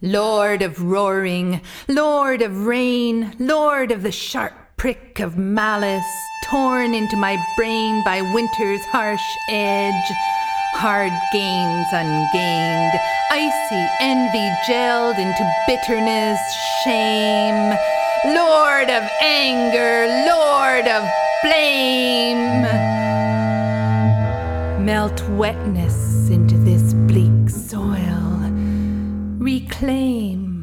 Lord of roaring, Lord of rain, Lord of the sharp prick of malice, torn into my brain by winter's harsh edge, hard gains ungained, icy envy gelled into bitterness, shame, Lord of anger, Lord of blame. Melt wetness into this bleak soil, reclaim